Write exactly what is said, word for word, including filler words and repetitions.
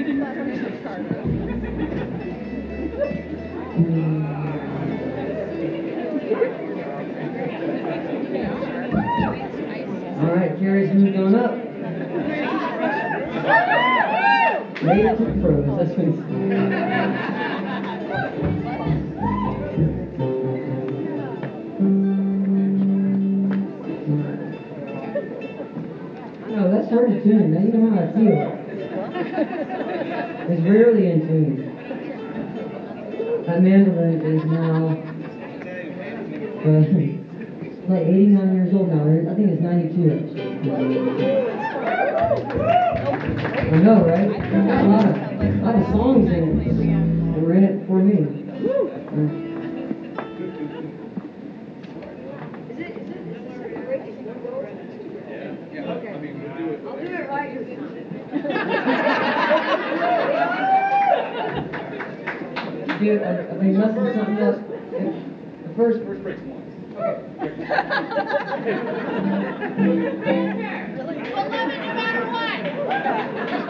All right, Carrie's moved on up. Made it to the pros. That's what he's No, that's hard to tune. Now you know how I feel. It's rarely in tune. That mandolin is now uh, like eighty-nine years old now. I think it's ninety-two. I know, right? Got a lot of, a lot of songs in it that were in it before me. Right. Okay. I'll do it right this time. Dude, are, are they messing something up? The first First break's one. Okay. Eleven no matter what.